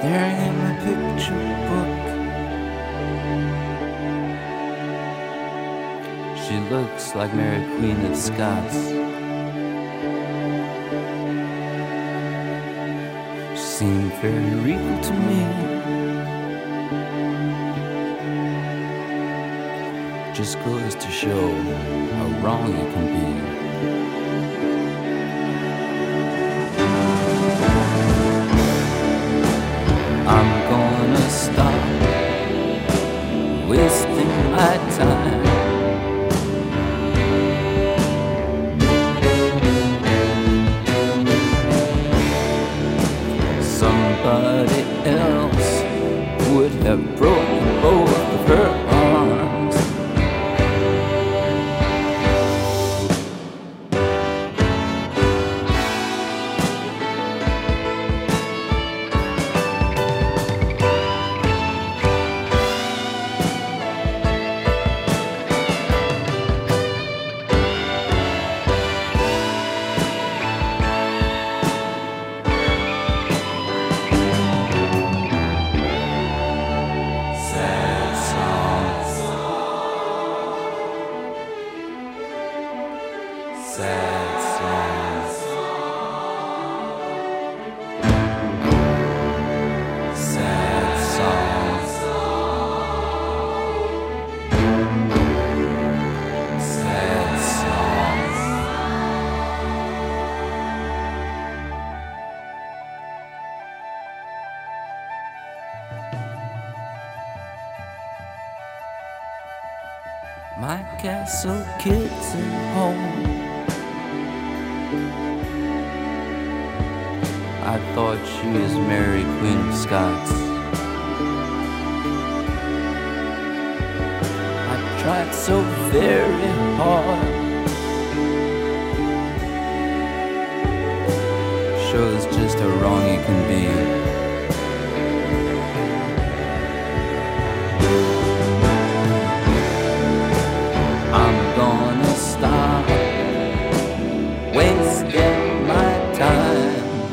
staring in my picture book. She looks like Mary Queen of Scots. She seemed very regal to me. Just goes to show how wrong it can be. I'm gonna stop wasting my time. Somebody else would have broken both of her arms. Sad songs. Sad songs. Sad songs. My castle kids at home. I thought she was Mary Queen of Scots. I tried so very hard. Shows just how wrong you can be. I'm gonna stop wasting my time.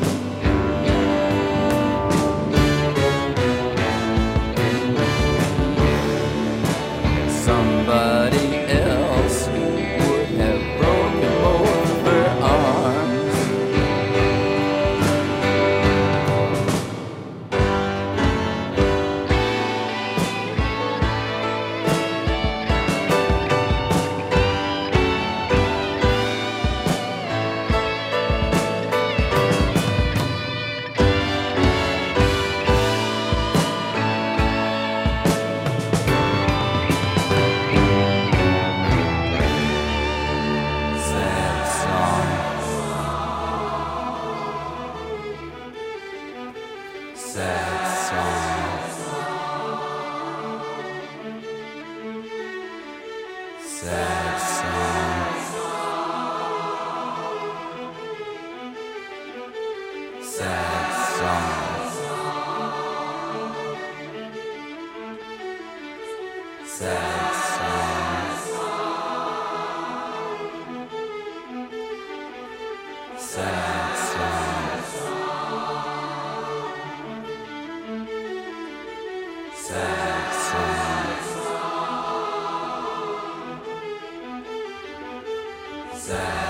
Somebody else would have broken both of her arms. Sad songs. Sad songs. Sad songs. Sad songs. Sad songs. Sad songs. Sad